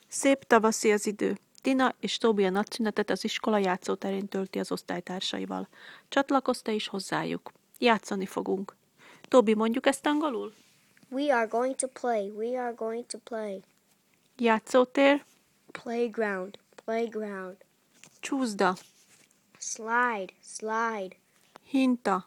Szép tavaszi az idő. Tina és Toby a nagyszünetet az iskola játszóterén tölti az osztálytársaival. Csatlakozz te is hozzájuk. Játszani fogunk. Toby, mondjuk ezt angolul? We are going to play. We are going to play. Játszótér, Playground. Playground. csúszda, Slide. Slide. hinta,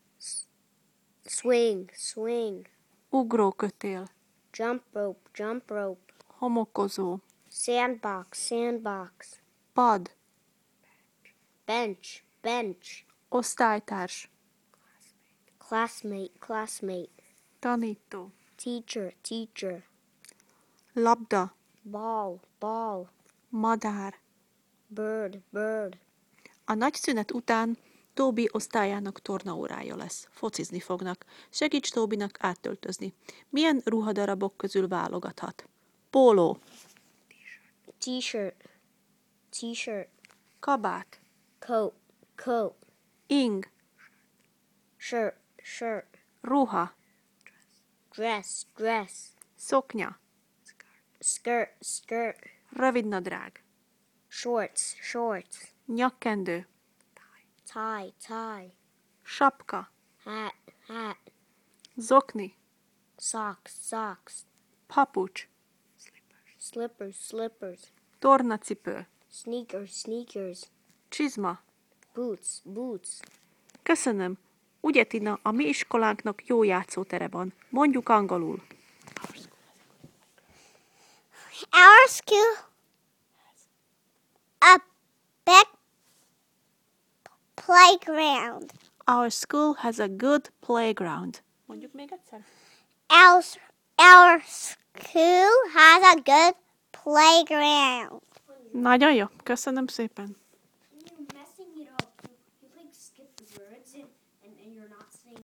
Swing. Swing. ugrókötél, Jump rope. Jump rope. homokozó, Sandbox. Sandbox. pad, Bench. Bench. osztálytárs, Classmate. Classmate. tanító, Teacher. Teacher. labda, Ball. Ball. madár. Bird. Bird. A nagy szünet után Toby osztályának tornaórája lesz. Focizni fognak. Segíts Tobynak áttöltözni. Milyen ruhadarabok közül válogathat? Póló, T-shirt. T-shirt. kabát, Coat. Coat. ing, Shirt. Shirt. ruha, Dress. Dress. szoknya, Skirt. Skirt. rövidnadrág, Shorts. Shorts. nyakkendő, Tie. Tie. sapka, Hat. Hat. zokni, Socks. Socks. papucs, Slippers. Slippers. tornacipő, Sneakers. Sneakers. csizma. Boots. Boots. Köszönöm. Ugye, Tina, a mi iskolánknak jó játszótere van. Mondjuk angolul. Our school a big playground. Our school has a good playground. Mondjuk még egyszer. Our school has a good playground. Nagyon jó. Köszönöm szépen.